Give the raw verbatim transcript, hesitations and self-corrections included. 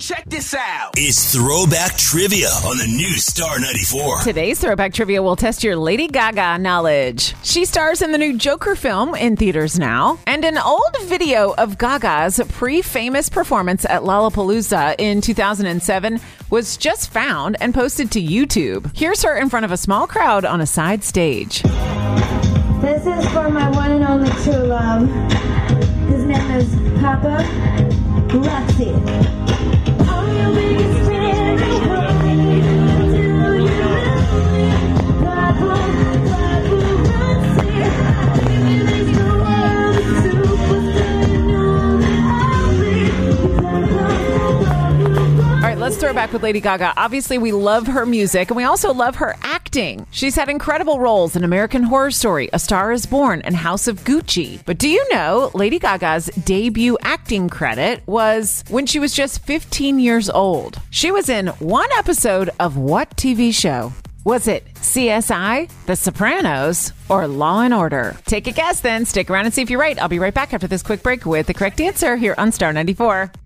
check this out. It's Throwback Trivia on the new Star ninety-four. Today's Throwback Trivia will test your Lady Gaga knowledge. She stars in the new Joker film in theaters now. And an old video of Gaga's pre-famous performance at Lollapalooza in two thousand seven was just found and posted to YouTube. Here's her in front of a small crowd on a side stage. This is for my one and only true love. His name is Papa Roxy. I'm your biggest fan. Do you love me? Papa, Papa Roxy. Baby, there's no other superstar you know that I'll be. All right, let's throw it back with Lady Gaga. Obviously, we love her music, and we also love her acting. She's had incredible roles in American Horror Story, A Star is Born, and House of Gucci. But do you know Lady Gaga's debut acting credit was when she was just fifteen years old? She was in one episode of what T V show? Was it C S I, The Sopranos, or Law and Order? Take a guess then. Stick around and see if you're right. I'll be right back after this quick break with the correct answer here on Star ninety-four.